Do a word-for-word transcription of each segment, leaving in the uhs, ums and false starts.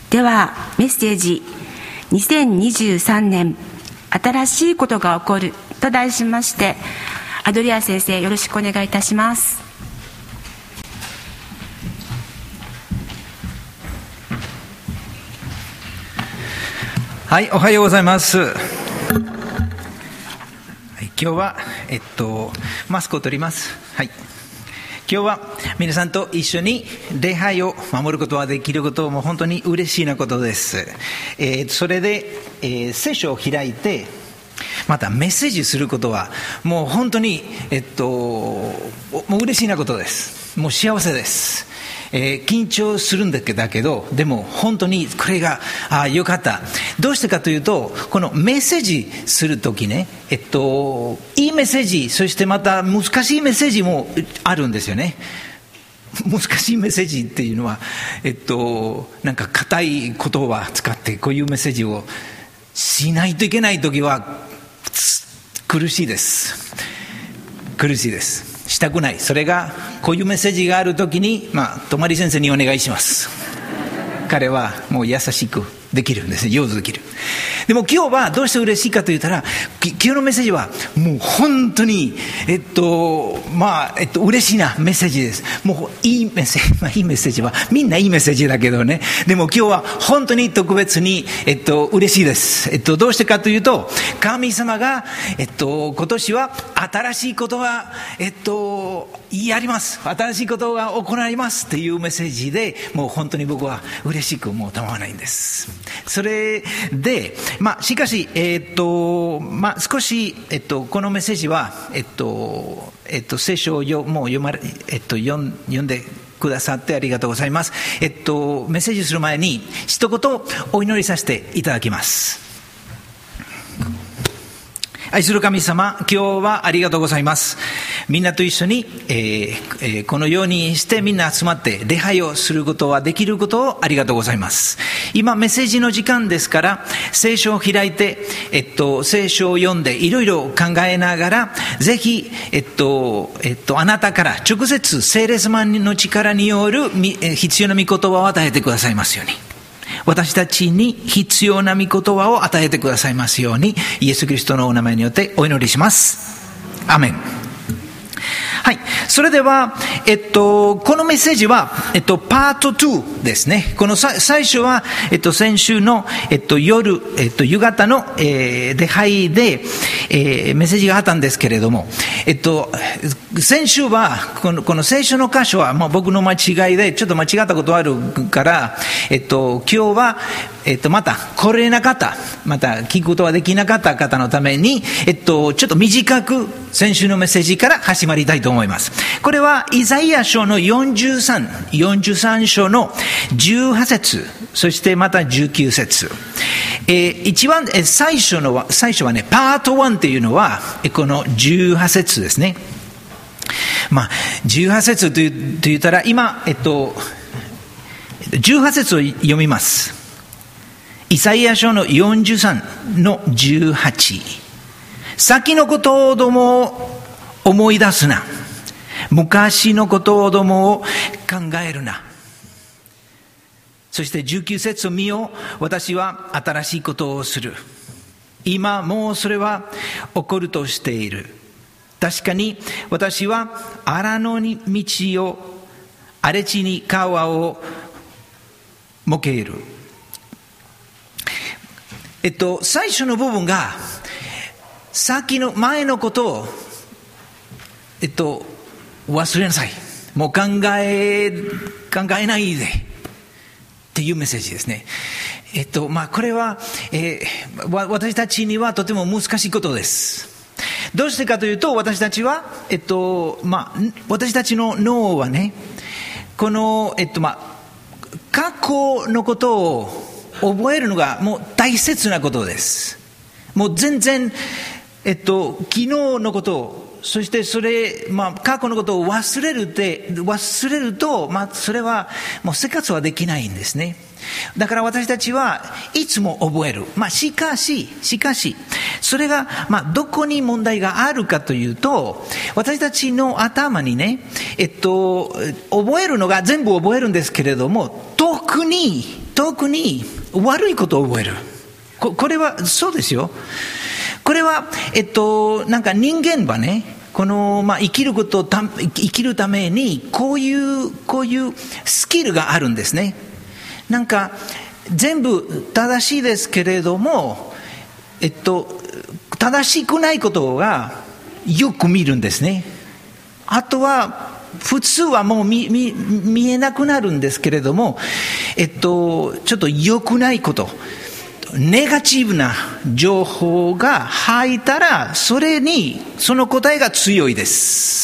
ではメッセージにせんにじゅうさんねん新しいことが起こると題しまして、アドリア先生よろしくお願いいたします。 はい、おはようございます。はい、今日は、えっと、マスクを取ります。はい。今日は皆さんと一緒に礼拝を守ることができることも本当に嬉しいなことです。えー、それで、えー、聖書を開いて、またメッセージすることはもう本当に、えっと、もう嬉しいなことです。もう幸せです。えー、緊張するんだけど、でも本当にこれがあよかった。どうしてかというと、このメッセージするときね、えっと、いいメッセージ、そしてまた難しいメッセージもあるんですよね。難しいメッセージっていうのは、えっと、なんか硬い言葉を使ってこういうメッセージをしないといけないときは苦しいです。苦しいです。したくない。それがこういうメッセージがあるときに、まあ、泊先生にお願いします。彼はもう優しくできるんですね。上手できる。でも今日はどうして嬉しいかと言ったら、今日のメッセージはもう本当にえっとまあえっと嬉しいなメッセージです。もういいメッセージ、まあいいメッセージはみんないいメッセージだけどね。でも今日は本当に特別にえっと嬉しいです。えっとどうしてかというと、神様がえっと今年は新しいことがえっとやります。新しいことが行いますというメッセージで、もう本当に僕は嬉しくもうたまらないんです。それで、まあ、しかし、えーっとまあ、少し、えっと、このメッセージは、えっとえっと、聖書をよもう読まれ、えっと、読ん、読んでくださってありがとうございます。えっと、メッセージする前に一言お祈りさせていただきます。愛する神様、今日はありがとうございます。みんなと一緒に、えーえー、このようにしてみんな集まって礼拝をすることはできることをありがとうございます。今メッセージの時間ですから、聖書を開いて、えっと、聖書を読んでいろいろ考えながら、ぜひ、えっとえっと、あなたから直接聖霊様の力による必要な御言葉を与えてくださいますように。私たちに必要な御言葉を与えてくださいますように、イエス・キリストのお名前によってお祈りします。アメン。はい。それでは、えっと、このメッセージは、えっと、パートにですね。このさ最初は、えっと、先週の、えっと、夜、えっと、夕方の、えー、礼拝で、えー、メッセージがあったんですけれども、えっと、先週は、この、この聖書の箇所は、まあ、僕の間違いで、ちょっと間違ったことあるから、えっと、今日は、えっと、また、来れなかった、また、聞くことができなかった方のために、えっと、ちょっと短く、先週のメッセージから始まりたいと思います。これは、イザヤ書のよんじゅうさん、よんじゅうさん章のじゅうはち節、そしてまたじゅうきゅう節。えー、一番、えー、最初のは、最初はね、パートいちというのは、このじゅうはち節ですね。まあ、じゅうはち節と言ったら、今、えっと、じゅうはち節を読みます。イザヤ書のよんじゅうさんのじゅうはち。先のことをども思い出すな。昔のことをども考えるな。そしてじゅうきゅう節を見よ、私は新しいことをする。今もうそれは起こるとしている。確かに私は荒野に道を、荒れ地に川を設ける。えっと、最初の部分が、先の前のことを、えっと、忘れなさい。もう考え、考えないで。っていうメッセージですね。えっと、まあ、これは、えー、私たちにはとても難しいことです。どうしてかというと、私たちは、えっと、まあ、私たちの脳はね、この、えっと、まあ、過去のことを覚えるのがもう大切なことです。もう全然、えっと、昨日のことを、そしてそれ、まあ、過去のことを忘れるって、忘れると、まあ、それはもう生活はできないんですね。だから私たちはいつも覚える。まあ、しかし、しかし、それが、まあ、どこに問題があるかというと、私たちの頭にね、えっと、覚えるのが全部覚えるんですけれども、特に、 特に悪いことを覚える。こ, これはそうですよ。これは、えっと、なんか人間はね、この、まあ、生きることをた、生きるために、こういう、こういうスキルがあるんですね。なんか、全部正しいですけれども、えっと、正しくないことがよく見るんですね。あとは、普通はもう 見, 見, 見えなくなるんですけれども、えっと、ちょっと良くないこと、ネガティブな情報が入ったら、それにその答えが強いです。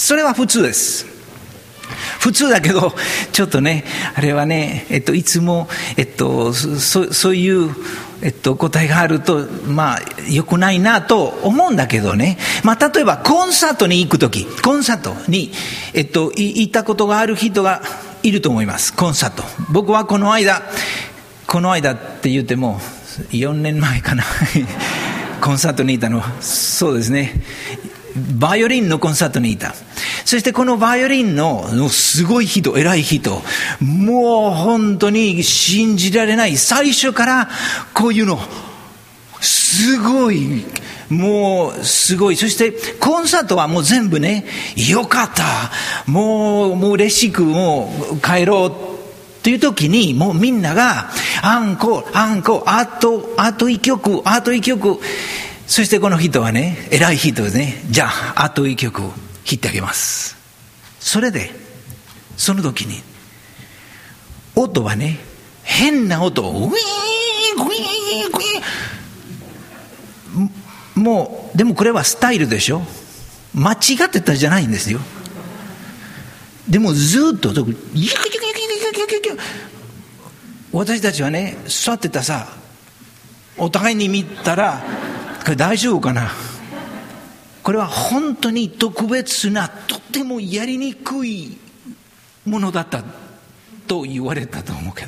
それは普通です。普通だけど、ちょっとね、あれはね、えっと、いつも、えっと、そ, そういう、えっと、答えがあると、まあ、良くないなと思うんだけどね。まあ、例えば、コンサートに行くとき、コンサートに、えっと、行ったことがある人がいると思います。コンサート。僕はこの間、この間って言っても、よねんまえかな。コンサートにいたの。そうですね。バイオリンのコンサートにいた。そしてこのバイオリンのすごい人、偉い人、もう本当に信じられない。最初からこういうの、すごい、もうすごい。そしてコンサートはもう全部ね、よかった。もう、もう嬉しくもう帰ろう。という時に、もうみんなが、アンコール、アンコール、あと、あと一曲、あと一曲。そしてこの人はね、偉い人ですね。じゃあ、あと一曲、弾いてあげます。それで、その時に、音はね、変な音、ウィーン、ウィーン、ウィーン。もう、でもこれはスタイルでしょ。間違ってたじゃないんですよ。でもずっと、私たちはね、座ってたさ、お互いに見たら、これ大丈夫かな。これは本当に特別な、とてもやりにくいものだったと言われたと思うけど、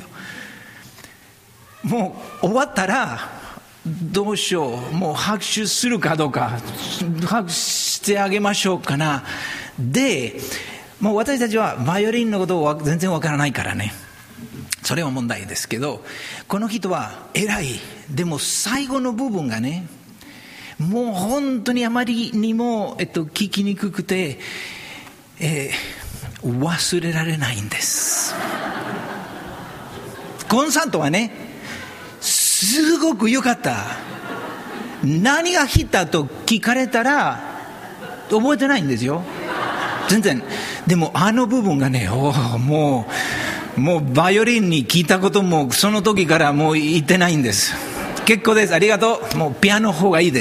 もう終わったらどうしよう、もう拍手するかどうか、拍手してあげましょうかな。で、もう私たちはバイオリンのことを全然わからないからね、それは問題ですけど、この人は偉い。でも最後の部分がね、もう本当にあまりにも、えっと、聞きにくくて、えー、忘れられないんです。コンサートはね、すごく良かった。何が弾いたと聞かれたら覚えてないんですよ、全然。でもあの部分がね、おもうもうバイオリンに聞いたこともその時からもう言ってないんです。結構です、ありがとう、もうピアノの方がいいです。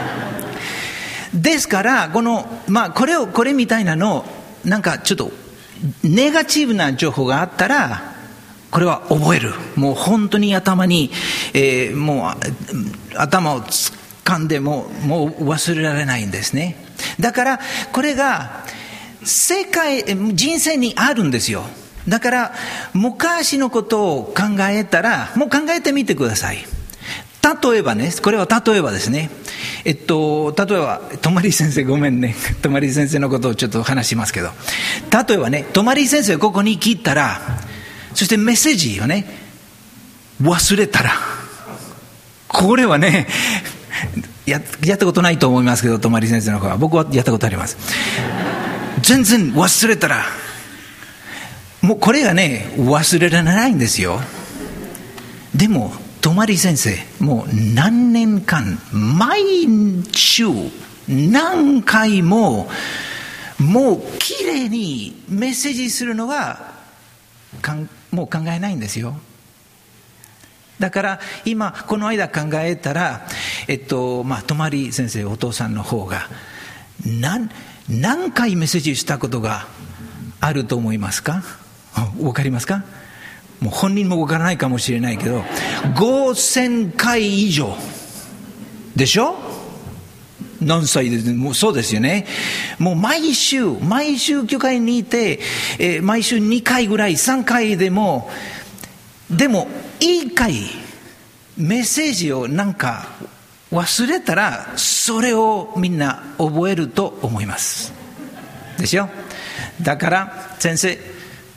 ですからこの、まあ、これをこれみたいなのなんかちょっとネガティブな情報があったらこれは覚える。もう本当に頭に、えー、もう頭を掴んでももう忘れられないんですね。だからこれが世界人生にあるんですよ。だから昔のことを考えたらもう考えてみてください。例えばね、これは例えばですね、えっと例えば泊先生、ごめんね、泊先生のことをちょっと話しますけど、例えばね、泊先生ここに来たら、そしてメッセージをね忘れたら、これはね や, やったことないと思いますけど、泊先生の方は、僕はやったことあります。全然忘れたらもうこれがね忘れられないんですよ。でも泊先生もう何年間毎週何回ももうきれいにメッセージするのがかんもう考えないんですよ。だから今この間考えたら、えっとまあ泊先生、お父さんの方が何何回メッセージしたことがあると思いますか？わかりますか？もう本人もわからないかもしれないけどごせんかい以上でしょ。何歳でもうそうですよね。もう毎週毎週教会にいて、えー、毎週にかいぐらいさんかいでもでもいっかいメッセージをなんか忘れたらそれをみんな覚えると思いますでしょ。だから先生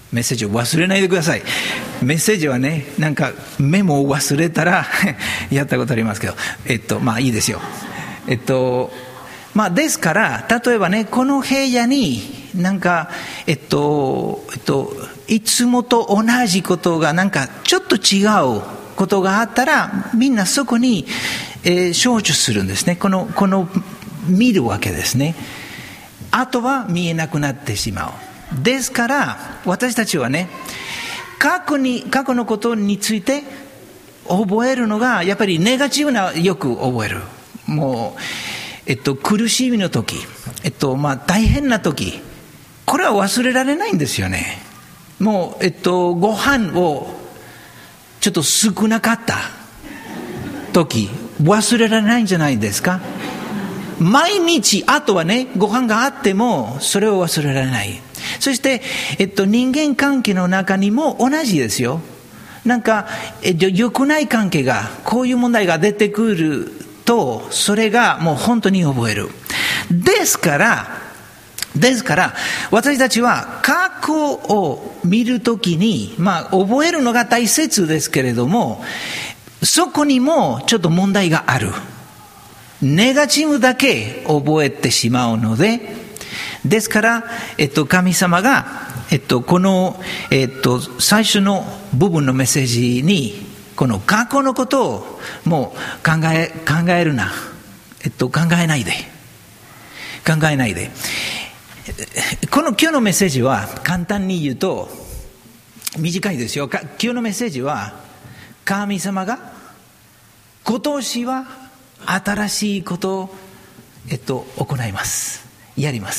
メッセージを忘れないでください。メッセージはね、なんかメモを忘れたらやったことありますけど、えっとまあいいですよ。えっとまあですから例えばね、この部屋になんかえっとえっといつもと同じことがなんかちょっと違うことがあったら、みんなそこに、えー、集中するんですね。このこの見るわけですね。あとは見えなくなってしまう。ですから私たちはね、過去に過去のことについて覚えるのがやっぱりネガティブな、よく覚える。もうえっと苦しみの時、えっとまあ大変な時、これは忘れられないんですよね。もうえっとご飯をちょっと少なかった時、忘れられないんじゃないですか。毎日あとはね、ご飯があってもそれを忘れられない。そして、えっと、人間関係の中にも同じですよ。なんか、えっと、良くない関係が、こういう問題が出てくると、それがもう本当に覚える。ですからですから私たちは過去を見るときに、まあ覚えるのが大切ですけれども、そこにもちょっと問題がある。ネガティブだけ覚えてしまうので、ですから、えっと、神様が、えっと、この、えっと、最初の部分のメッセージに、この過去のことをもう考え、考えるな。えっと、考えないで。考えないで。この今日のメッセージは簡単に言うと、短いですよ。今日のメッセージは、神様が今年は新しいことを、えっと、行います。やります。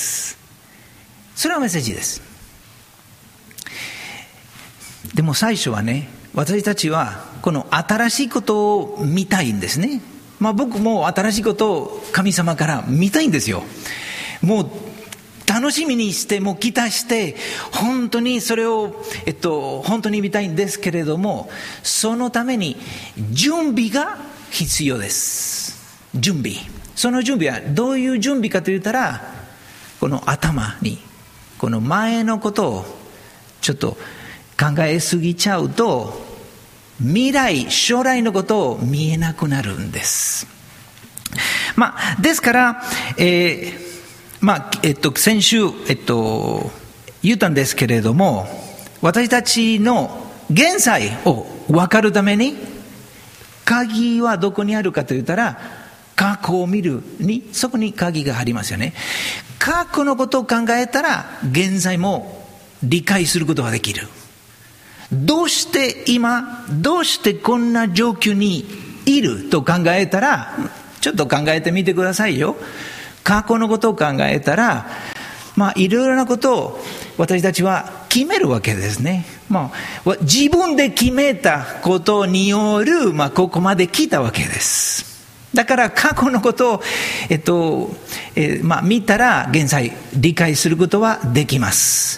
それはメッセージです。でも最初はね、私たちはこの新しいことを見たいんですね。まあ僕も新しいことを神様から見たいんですよ。もう楽しみにして、もう期待して、本当にそれを、えっと、本当に見たいんですけれども、そのために準備が必要です。準備。その準備はどういう準備かと言ったら、この頭に、この前のことをちょっと考えすぎちゃうと、未来、将来のことを見えなくなるんです。まあ、ですから、えーまあえっと、先週、えっと、言ったんですけれども、私たちの現在を分かるために、鍵はどこにあるかと言ったら、過去を見るに、そこに鍵がありますよね。過去のことを考えたら、現在も理解することができる。どうして今、どうしてこんな状況にいると考えたら、ちょっと考えてみてくださいよ。過去のことを考えたら、まあいろいろなことを私たちは決めるわけですね。まあ自分で決めたことによる、まあここまで来たわけです。だから過去のことを、えっと、えー、まあ見たら現在理解することはできます。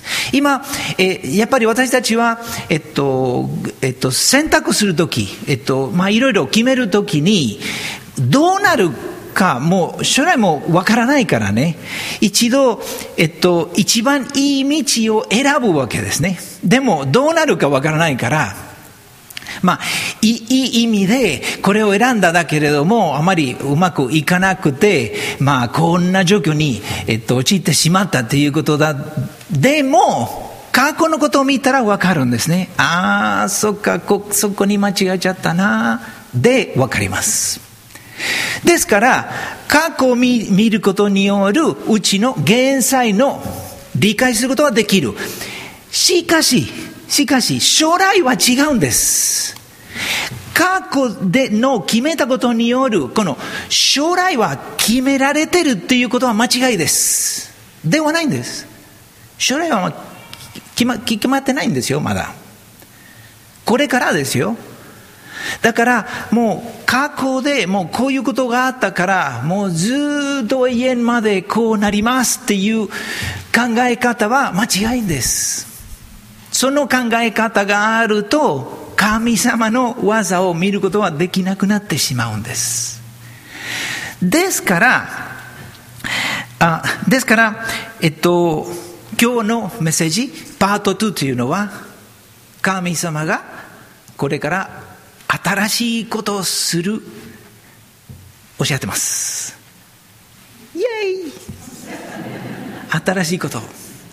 今、えー、やっぱり私たちは、えっと、えっと、選択するとき、えっと、まあいろいろ決めるときに、どうなるかもう将来もわからないからね、一度、えっと、一番いい道を選ぶわけですね。でもどうなるかわからないから、まあいい意味でこれを選んだだけれども、あまりうまくいかなくて、まあこんな状況に、えっと、陥ってしまったということだ。でも過去のことを見たらわかるんですね。ああ、そっか、こそこに間違えちゃったな、でわかります。ですから過去を 見, 見ることによるうちの現在の理解することはできる。しかししかし将来は違うんです。過去での決めたことによるこの将来は決められてるっていうことは間違いです。ではないんです。将来は決 ま, 決まってないんですよ。まだこれからですよ。だからもう過去でもうこういうことがあったから、もうずっと永遠までこうなりますっていう考え方は間違いです。その考え方があると神様の技を見ることはできなくなってしまうんです。ですからあですからえっと今日のメッセージパートにというのは、神様がこれから新しいことをするおっしゃってます。イエーイ新しいこと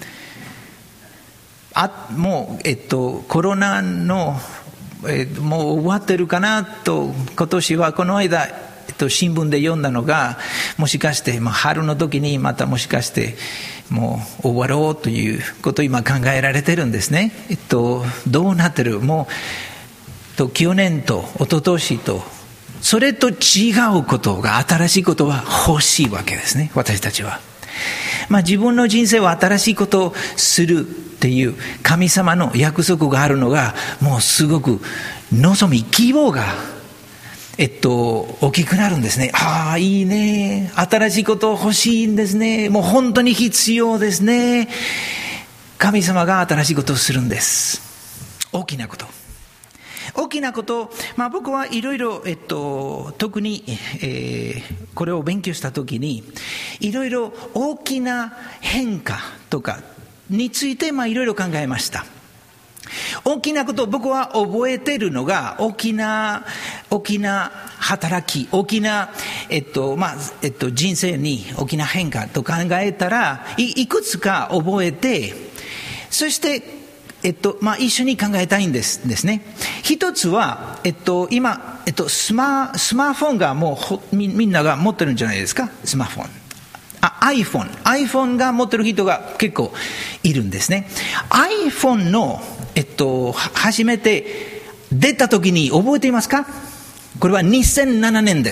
あ、もう、えっと、コロナの、えー、もう終わってるかなと、今年はこの間、えっと、新聞で読んだのが、もしかして、まあ、春の時にまたもしかしてもう終わろうということを今考えられてるんですね。えっと、どうなってる、もうと去年と一昨年とそれと違うことが、新しいことは欲しいわけですね、私たちは。まあ、自分の人生は新しいことをするっていう神様の約束があるのが、もうすごく望み、希望が、えっと、大きくなるんですね。ああ、いいね。新しいこと欲しいんですね。もう本当に必要ですね。神様が新しいことをするんです。大きなこと。大きなこと、まあ、僕はいろいろ、えっと、特に、えー、これを勉強したときに、いろいろ大きな変化とかについて、まあ、いろいろ考えました。大きなことを僕は覚えているのが、大きな、大きな働き、大きな、えっと、まあ、えっと、人生に大きな変化と考えたら、い、いくつか覚えて、そして、えっと、まあ、一緒に考えたいんですですね。一つは、えっと、今、えっと、スマ、スマートフォンがもうほみ、みんなが持ってるんじゃないですか、スマートフォン。あ、iPhone。iPhone が持ってる人が結構いるんですね。iPhone の、えっと、初めて出た時に覚えていますか？これはにせんななねんです。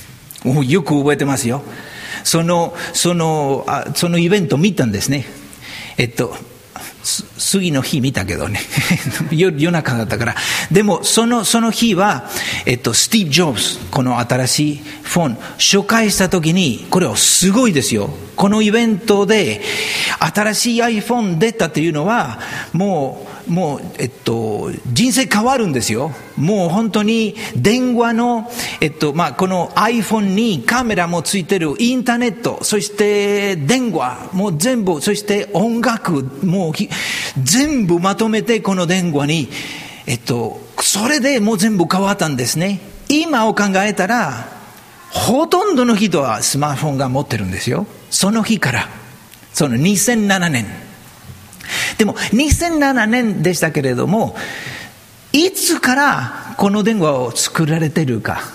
お、よく覚えてますよ。その、その、あ、そのイベント見たんですね。えっと、次の日見たけどね夜, 夜中だったから。でもそのその日は、えっと、スティーブ・ジョブズ、この新しいフォン紹介した時に、これはすごいですよ。このイベントで新しい iPhone 出たというのは、もうもう、えっと、人生変わるんですよ。もう本当に電話の、えっとまあ、この iPhone にカメラもついてる、インターネット、そして電話もう全部、そして音楽もう全部まとめて、この電話に、えっと、それでもう全部変わったんですね。今を考えたら、ほとんどの人はスマートフォンが持ってるんですよ。その日から、そのにせんななねん。でもにせんななねんでしたけれども、いつからこの電話を作られているか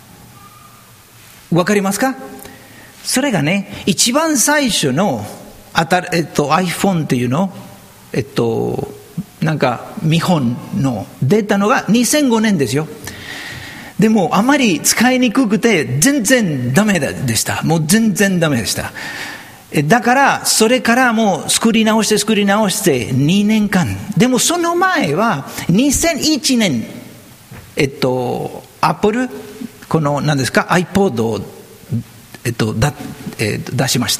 わかりますか？それがね、一番最初のあた、えっと、iPhone というの、えっと、なんか見本の出たのがにせんごねんですよ。でもあまり使いにくくて全然ダメでした。もう全然ダメでした。だからそれからもう作り直して作り直してにねんかん。でもその前はにせんいちねん、えっとアップル、この何ですか iPod を、えっとだえっと、出しました。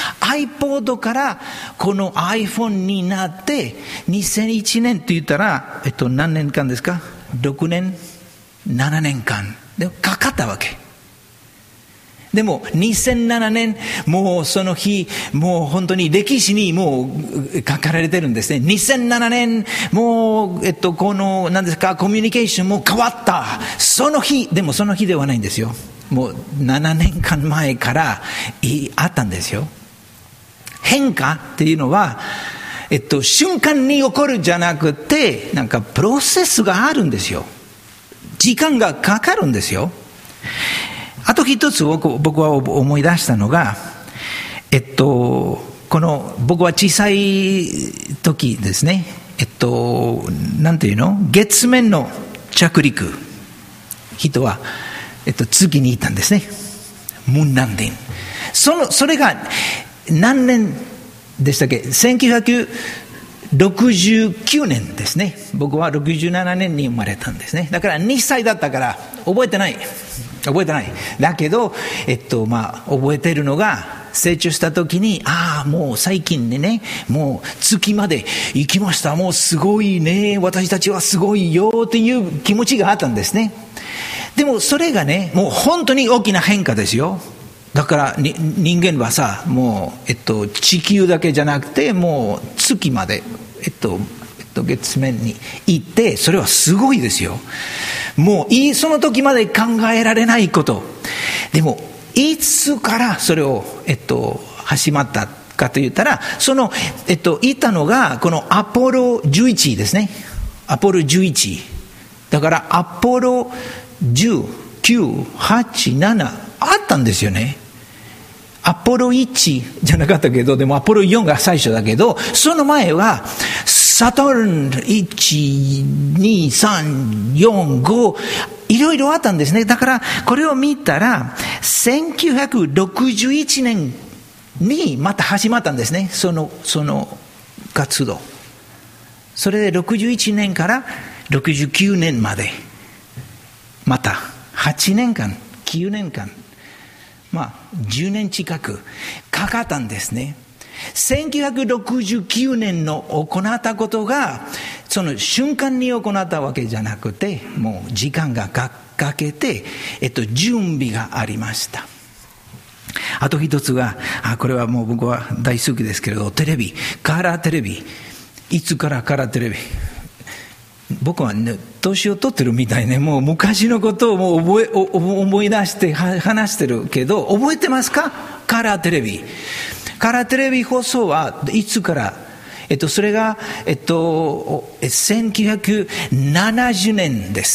iPod からこの iPhone になってにせんいちねんって言ったら、えっと何年間ですか？ろくねんななねんかんでかかったわけ。でもにせんななねん、もうその日、もう本当に歴史にもう書かれてるんですね。にせんななねん、もう、えっと、この、何ですか、コミュニケーションも変わった。その日、でもその日ではないんですよ。もうななねんかんまえからあったんですよ。変化っていうのは、えっと、瞬間に起こるじゃなくて、なんかプロセスがあるんですよ。時間がかかるんですよ。あと一つ僕、僕は思い出したのが、えっと、この僕は小さい時ですね、えっと、なんていうの、月面の着陸、人は、えっと、月にいたんですね。ムーンランディング。その、それが何年でしたっけ？せんきゅうひゃくろくじゅうきゅうねんですね。僕はろくじゅうななねんに生まれたんですね。だからにさいだったから覚えてない。覚えてない。だけど、えっと、まあ、覚えているのが、成長した時に、ああ、もう最近でね、もう月まで行きました。もうすごいね。私たちはすごいよっていう気持ちがあったんですね。でもそれがね、もう本当に大きな変化ですよ。 だからに人間はさ、もう、えっと、地球だけじゃなくて、もう月まで、えっと、えっと、月面に行って、それはすごいですよ。もういい、その時まで考えられないこと。でも、いつからそれを、えっと、始まったかと言ったら、その、えっと、いたのが、このアポロじゅういちですね。アポロじゅういち。だから、アポロじゅう、きゅう、はち、なな、あったんですよね。アポロいちじゃなかったけど、でもアポロよんが最初だけど、その前は、サターンいち、に、さん、よん、ご、いろいろあったんですね。だから、これを見たら、せんきゅうひゃくろくじゅういちねんにまた始まったんですね。その、その活動。それでろくじゅういちねんからろくじゅうきゅうねんまで、またはちねんかん、きゅうねんかん、まあじゅうねん近くかかったんですね。せんきゅうひゃくろくじゅうきゅうねんの行ったことがその瞬間に行ったわけじゃなくて、もう時間がかけて、えっと、準備がありました。あと一つが、あ、これはもう僕は大好きですけれど、テレビ、カラーテレビ。いつからカラーテレビ、僕はね、年を取ってるみたいね、もう昔のことをもう覚え思い出して話してるけど、覚えてますか？カラーテレビ。カラーテレビ放送はいつから、えっと、それが、えっと、せんきゅうひゃくななじゅうねんです。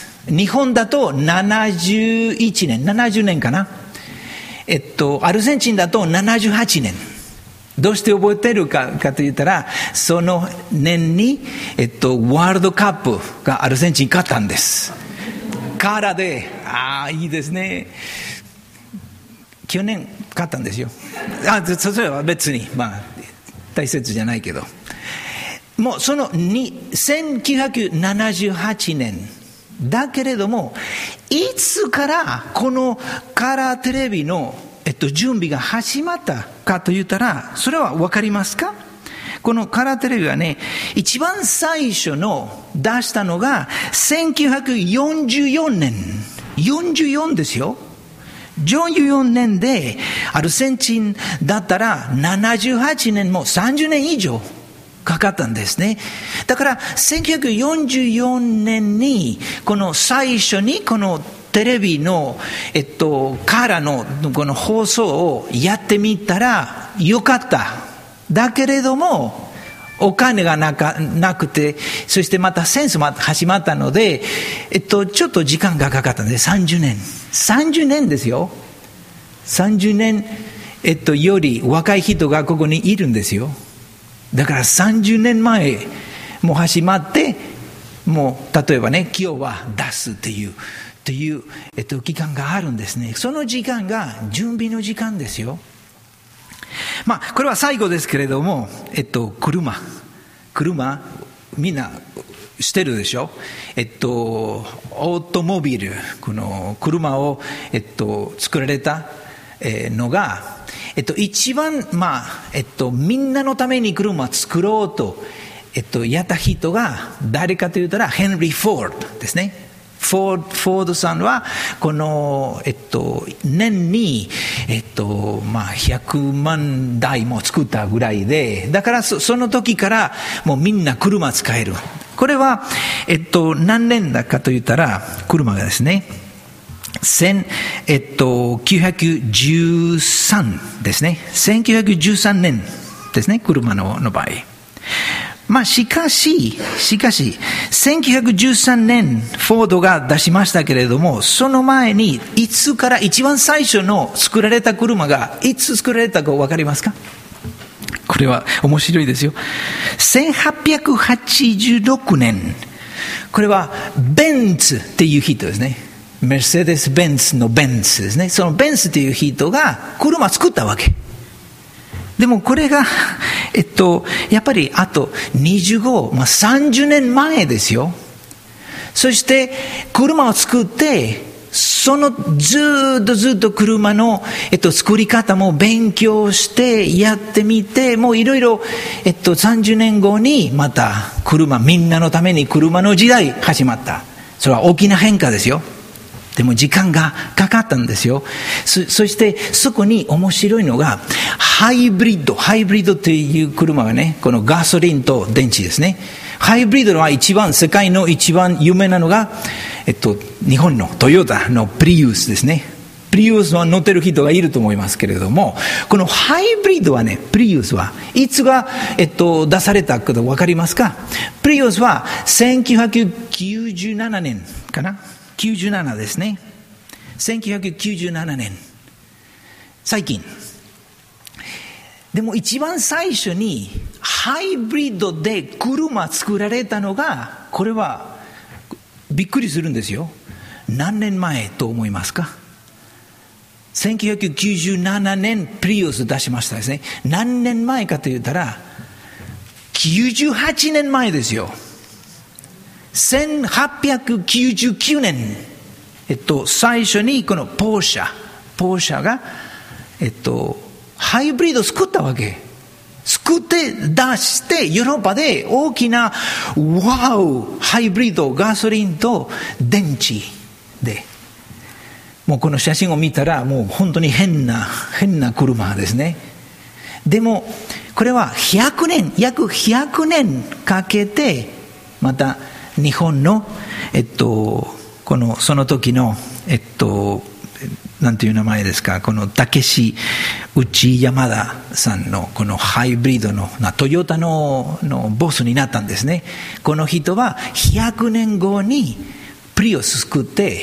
日本だとななじゅういちねん、ななじゅうねんかな。えっと、アルゼンチンだとななじゅうはちねん。どうして覚えてるか、かと言ったら、その年に、えっと、ワールドカップがアルゼンチン勝ったんです。カラーで、ああ、いいですね。去年勝ったんですよ。あ、それは別に、まあ、大切じゃないけど。もうそのせんきゅうひゃくななじゅうはちねん。だけれども、いつからこのカラーテレビの、えっと、準備が始まったかと言ったら、それは分かりますか？このカラーテレビはね、一番最初の出したのがせんきゅうひゃくよんじゅうよねん。よんじゅうよんですよ。よんじゅうよねんでアルゼンチンだったらななじゅうはちねん、もさんじゅうねん以上かかったんですね。だからせんきゅうひゃくよんじゅうよねんにこの最初にこのテレビの、えっと、カラーのこの放送をやってみたらよかった。だけれどもお金がなか、なくて、そしてまたセンスも始まったので、えっと、ちょっと時間がかかったんで、さんじゅうねん。さんじゅうねんですよ。さんじゅうねん、えっと、より若い人がここにいるんですよ。だからさんじゅうねんまえもう始まって、もう例えばね、今日は出すっていう、という、えっと、期間があるんですね。その時間が準備の時間ですよ。まあ、これは最後ですけれども、えっと、車。車、みんなしてるでしょ。えっと、オートモビル、この車を、えっと、作られたのが、えっと、一番、まあ、えっと、みんなのために車を作ろうと、えっと、やった人が誰かと言ったら、ヘンリー・フォードですね。フォード、フォードさんはこの、えっと、年に、えっとまあ、ひゃくまんだいも作ったぐらいで、だから そ, その時からもうみんな車使える。これは、えっと、何年だかと言ったら、車がですね、えっと、きゅうひゃくじゅうさんですね。せんきゅうひゃくじゅうさんねんですね、車 の, の場合。まあ、しかし、しかし、せんきゅうひゃくじゅうさんねん、フォードが出しましたけれども、その前に、いつから一番最初の作られた車が、いつ作られたかわかりますか？これは面白いですよ。せんはっぴゃくはちじゅうろくねん。これは、ベンツっていう人ですね。メルセデス・ベンツのベンツですね。そのベンツっていう人が車作ったわけ。でもこれが、えっと、やっぱりあとにじゅうご、まあ、さんじゅうねんまえですよ。そして車を作って、そのずっとずっと車の、えっと、作り方も勉強してやってみて、もういろいろ、えっと、さんじゅうねんごにまた車、みんなのために車の時代始まった。それは大きな変化ですよ。 でも時間がかかったんですよ。 そ, そしてそこに面白いのがハイブリッドハイブリッドっていう車がね、このガソリンと電池ですね。ハイブリッドは一番世界の一番有名なのが、えっと、日本のトヨタのプリウスですね。プリウスは乗ってる人がいると思いますけれども、このハイブリッドはね、プリウスはいつが、えっと、出されたか分かりますか？プリウスはせんきゅうひゃくきゅうじゅうななねんかな、きゅうじゅうななですね。せんきゅうひゃくきゅうじゅうななねん、最近。でも一番最初にハイブリッドで車作られたのが、これはびっくりするんですよ。何年前と思いますか？せんきゅうひゃくきゅうじゅうななねんプリウス出しましたですね。何年前かと言ったらきゅうじゅうはちねんまえですよ。せんはっぴゃくきゅうじゅうきゅうねん、えっと、最初にこのポーシャポーシャが、えっと、ハイブリッドを作ったわけ。作って出してヨーロッパで大きなワオハイブリッドガソリンと電池で、もうこの写真を見たらもう本当に変な変な車ですね。でもこれはひゃくねん約ひゃくねんかけてまた日本のえっとこのその時のえっとなんていう名前ですか、この武志内山田さんのこのハイブリッドのトヨタののボスになったんですね。この人はひゃくねんごにプリウス作って、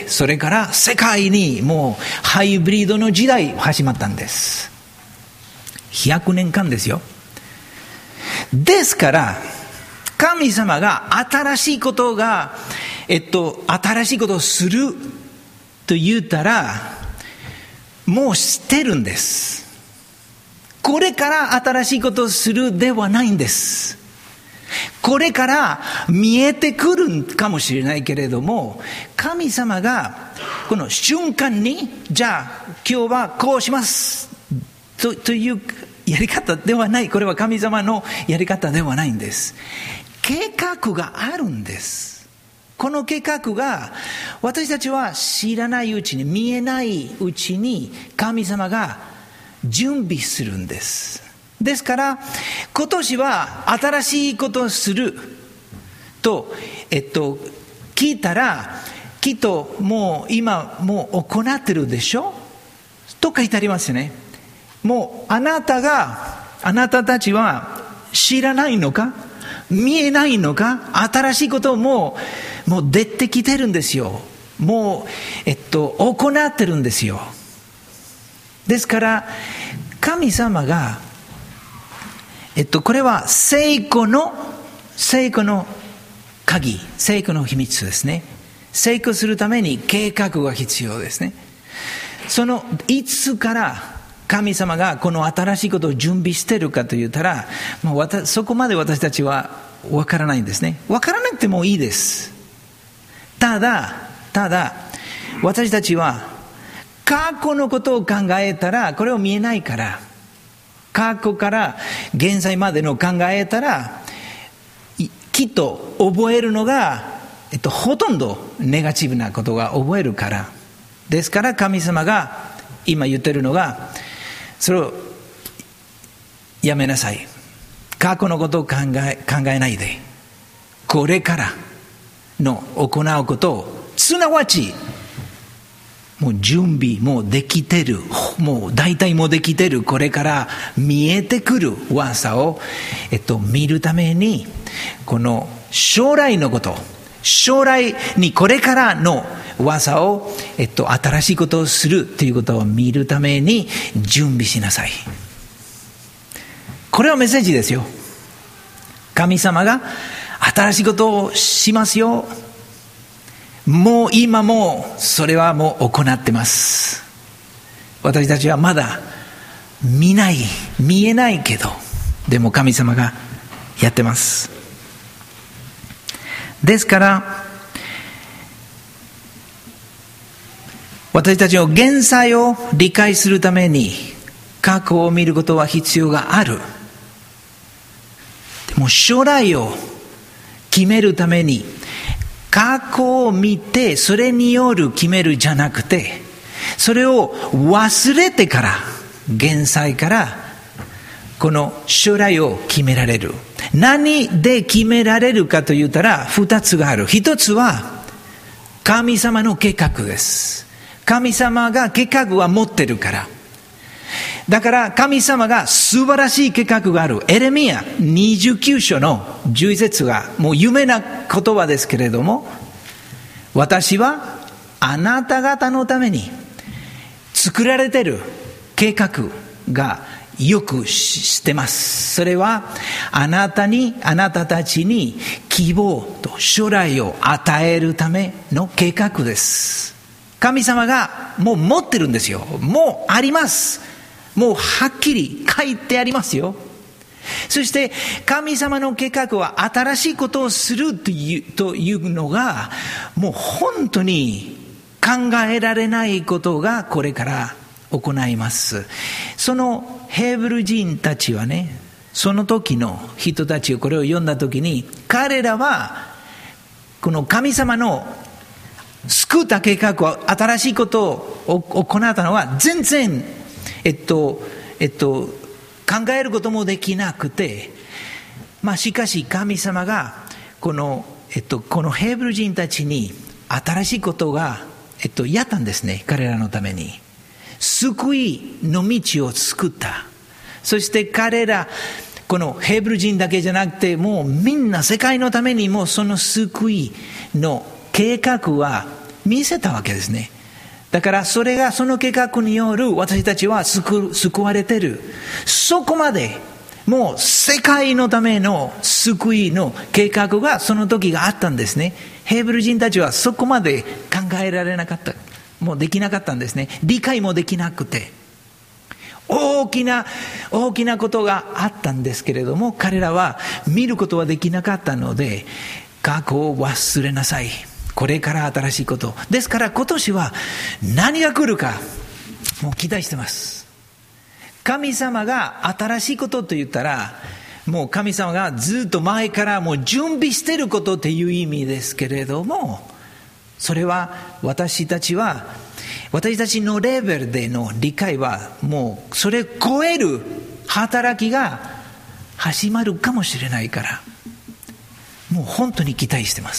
それから世界にもうハイブリッドの時代始まったんです。ひゃくねんかんですよ。ですから神様が新しいことがえっと新しいことをすると言ったらもう知ってるんです。これから新しいことをするではないんです。これから見えてくるかもしれないけれども、神様がこの瞬間にじゃあ今日はこうします と, というやり方ではない。これは神様のやり方ではないんです。計画があるんです。この計画が私たちは知らないうちに、見えないうちに神様が準備するんです。ですから今年は新しいことをすると、えっと、聞いたらきっともう今もう行ってるでしょと書いてありますよね。もうあなたがあなたたちは知らないのか、見えないのか、新しいことをもう、もう出てきてるんですよ。もう、えっと、行ってるんですよ。ですから神様が、えっと、これは成功の成功の鍵、成功の秘密ですね。成功するために計画が必要ですね。そのいつから神様がこの新しいことを準備しているかと言ったら、もうそこまで私たちは分からないんですね。分からなくてもいいです。ただただ私たちは過去のことを考えたらこれを見えないから、過去から現在までの考えたらきっと覚えるのが、えっと、ほとんどネガティブなことが覚えるから。ですから神様が今言ってるのが、それをやめなさい。過去のことを考え、考えないで、これからの行うことを、すなわちもう準備もできてる、もう大体もできてる、これから見えてくる噂を、えっと、見るために、この将来のこと、将来にこれからの噂を、えっと、新しいことをするということを見るために準備しなさい。これはメッセージですよ。神様が新しいことをしますよ。もう今もそれはもう行ってます。私たちはまだ見ない、見えないけど、でも神様がやってます。ですから私たちの現在を理解するために過去を見ることは必要がある。でも将来を決めるために過去を見てそれによる決めるじゃなくて、それを忘れてから現在からこの将来を決められる。何で決められるかと言ったら二つがある。一つは神様の計画です。神様が計画は持ってるから。だから神様が素晴らしい計画がある。エレミヤにじゅうきゅう章のじゅういち節がもう有名な言葉ですけれども、私はあなた方のために作られている計画がよく知ってます。それはあなたに、あなたたちに希望と将来を与えるための計画です。神様がもう持ってるんですよ。もうあります。もうはっきり書いてありますよ。そして神様の計画は新しいことをするという、というのがもう本当に考えられないことがこれから行います。そのヘブル人たちはね、その時の人たちをこれを読んだ時に、彼らはこの神様の救った計画を、新しいことを行ったのは全然えっとえっと考えることもできなくて、まあしかし神様がこのえっとこのヘブル人たちに新しいことがえっとやったんですね。彼らのために救いの道を作った。そして彼らこのヘブル人だけじゃなくて、もうみんな世界のためにもその救いの計画は見せたわけですね。だからそれがその計画による私たちは 救, 救われている。そこまでもう世界のための救いの計画がその時があったんですね。ヘブル人たちはそこまで考えられなかった、もうできなかったんですね。理解もできなくて、大きな大きなことがあったんですけれども、彼らは見ることはできなかったので、過去を忘れなさい、これから新しいことですから、今年は何が来るかもう期待してます。神様が新しいことと言ったら、もう神様がずっと前からもう準備していることという意味ですけれども、それは私たちは私たちのレベルでの理解はもうそれを超える働きが始まるかもしれないから、もう本当に期待してます。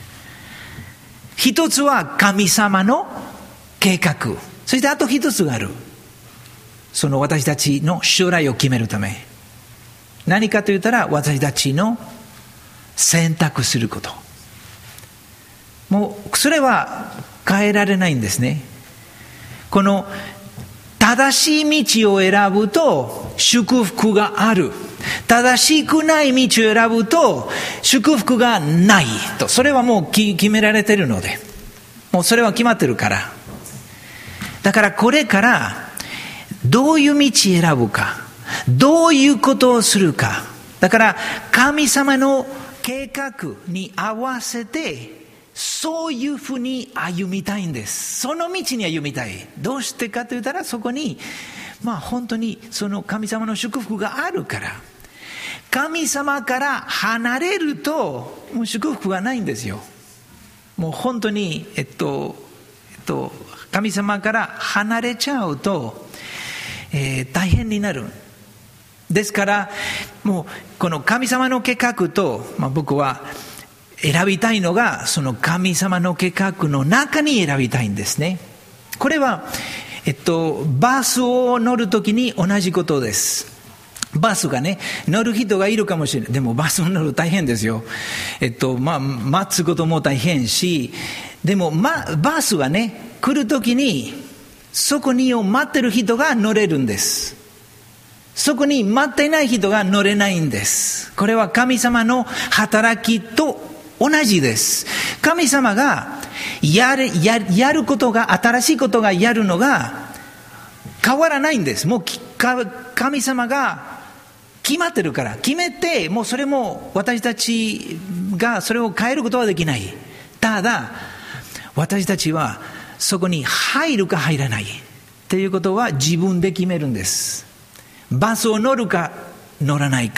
一つは神様の計画、そしてあと一つがある。その私たちの将来を決めるため、何かと言ったら私たちの選択すること。もうそれは変えられないんですね。この正しい道を選ぶと祝福がある、正しくない道を選ぶと祝福がないと、それはもう決められているので、もうそれは決まってるから。だからこれからどういう道を選ぶか、どういうことをするか、だから神様の計画に合わせてそういうふうに歩みたいんです。その道に歩みたい。どうしてかと言ったら、そこにまあ本当にその神様の祝福があるから。神様から離れるともう祝福がないんですよ。もう本当にえっとえっと神様から離れちゃうと、えー、大変になる。ですからもうこの神様の計画と、まあ、僕は選びたいのがその神様の計画の中に選びたいんですね。これはえっとバスを乗るときに同じことです。バスがね、乗る人がいるかもしれない。でもバスを乗る大変ですよ。えっとまあ待つことも大変し、でも、ま、バスがね来るときにそこにを待ってる人が乗れるんです。そこに待っていない人が乗れないんです。これは神様の働きと同じです。神様がやる、やる、やることが、新しいことがやるのが変わらないんです。もう神様が決まってるから、決めて、もうそれも私たちがそれを変えることはできない。ただ私たちはそこに入るか入らないということは自分で決めるんです。バスを乗るか乗らないか、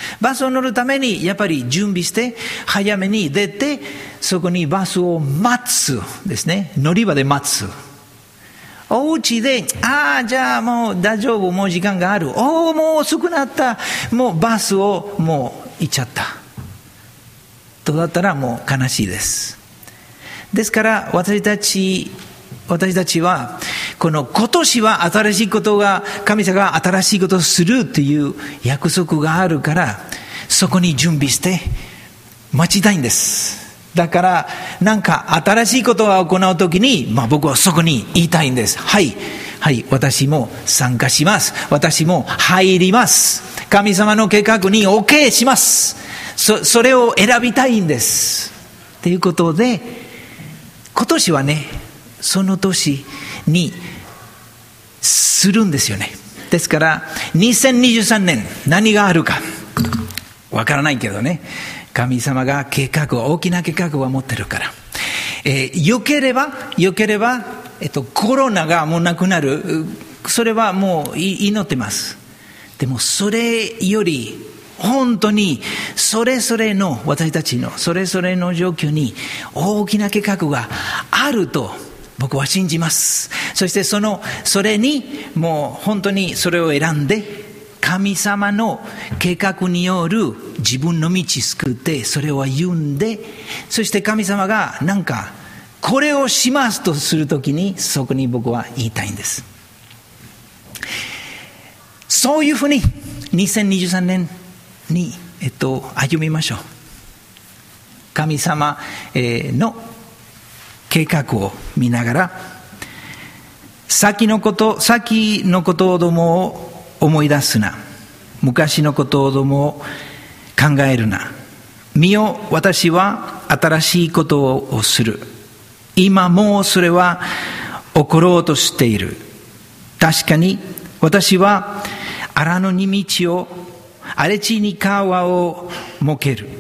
バスを乗るためにやっぱり準備して早めに出て、そこにバスを待つですね。乗り場で待つ。お家で、ああ、じゃあもう大丈夫、もう時間がある。おお、もう遅くなった。もうバスをもう行っちゃった。とだったらもう悲しいです。ですから私たち、私たちは、この今年は新しいことが、神様が新しいことをするという約束があるから、そこに準備して待ちたいんです。だからなんか新しいことを行うときに、まあ、僕はそこに言いたいんです。はいはい、私も参加します。私も入ります。神様の計画に OK します。 そ, それを選びたいんですということで、今年はね、その年にするんですよね。ですからにせんにじゅうさんねん何があるかわからないけどね、神様が計画を、大きな計画を持ってるから、えー、よければよければ、えっと、コロナがもうなくなる、それはもう祈ってます。でもそれより本当にそれぞれの、私たちのそれぞれの状況に大きな計画があると僕は信じます。そしてそのそれにもう本当にそれを選んで、神様の計画による自分の道救って、それを歩んで、そして神様がなんかこれをしますとするときに、そこに僕は言いたいんです。そういうふうににせんにじゅうさんねんに、えっと、歩みましょう。神様の計画を見ながら、先のこと先のことをどもを思い出すな。昔のことをどもを考えるな。見よ、私は新しいことをする。今もうそれは起ころうとしている。確かに私は荒野に道を、荒れ地に川を設ける。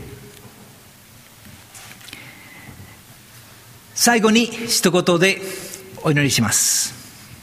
最後に一言でお祈りします。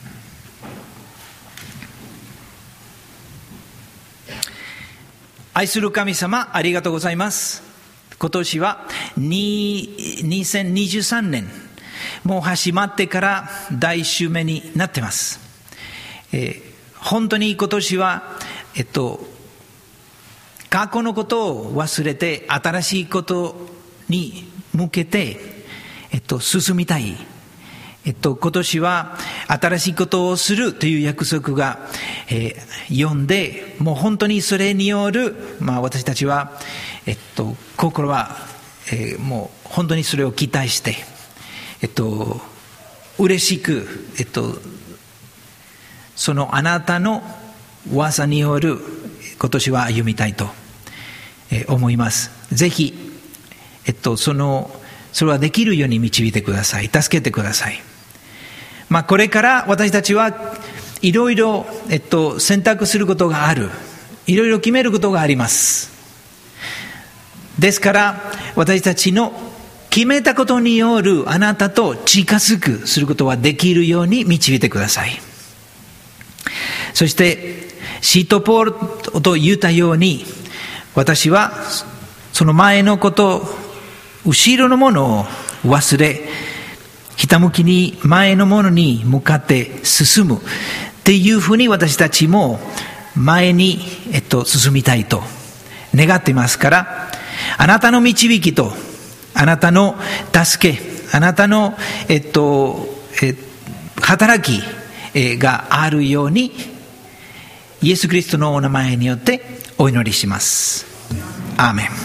愛する神様、ありがとうございます。今年はにせんにじゅうさんねん、もう始まってから大週目になっています。えー、本当に今年は、えっと、過去のことを忘れて新しいことに向けて、えっと、進みたい。えっと、今年は新しいことをするという約束が、えー、読んで、もう本当にそれによる、まあ、私たちは、えっと、心は、えー、もう本当にそれを期待して、えっと、嬉しく、えっと、そのあなたの技による今年は歩みたいと思います。ぜひ、えっと、そのそれはできるように導いてください。助けてください。まあ、これから私たちはいろいろ、えっと、選択することがある。いろいろ決めることがあります。ですから私たちの決めたことによるあなたと近づくすることはできるように導いてください。そしてシートポールと言ったように、私はその前のこと、後ろのものを忘れ、ひたむきに前のものに向かって進むっていうふうに、私たちも前に、えっと、進みたいと願っていますから、あなたの導きとあなたの助け、あなたの、えっとえ働きがあるように、イエス・キリストのお名前によってお祈りします。アーメン。